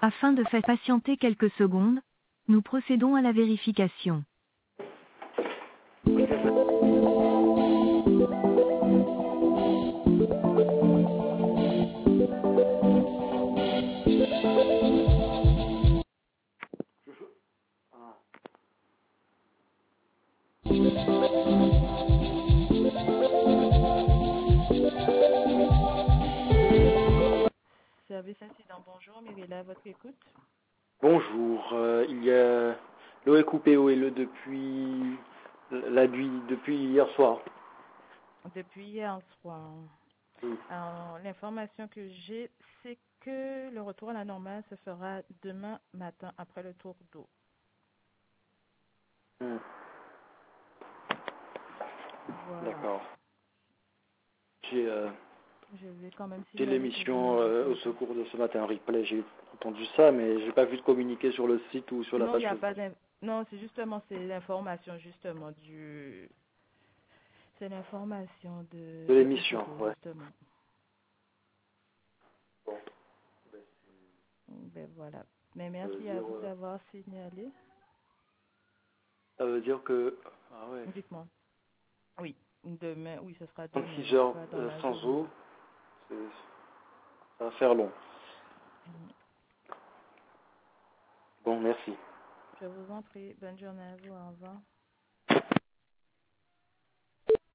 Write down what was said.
Afin de faire patienter quelques secondes, nous procédons à la vérification. Service incident, bonjour, Mirella, à votre écoute. Bonjour, il y a l'eau est coupée au et le depuis la nuit, depuis hier soir. Depuis hier soir. Mm. Alors, l'information que j'ai, c'est que le retour à la normale se fera demain matin après le tour d'eau. Mm. Voilà. D'accord. J'ai Je vais quand même j'ai signaler que vous l'émission n'avez pas au été. secours de ce matin en replay, j'ai entendu ça, mais j'ai pas vu de communiqué sur le site ou sur la Non, il page n'y a pas Facebook. non, c'est l'information justement du. C'est l'information De de au l'émission, secours, ouais. justement. Bon, Ben voilà. Mais ça veut merci à dire, vous d'avoir signalé. ça veut dire que, ah ouais, Dites-moi. Oui, demain, oui, ce sera demain, 36 heures pas dans la sans journée. eau, ça va faire long. Bon, merci. Je vous en prie. Bonne journée à vous. Au revoir.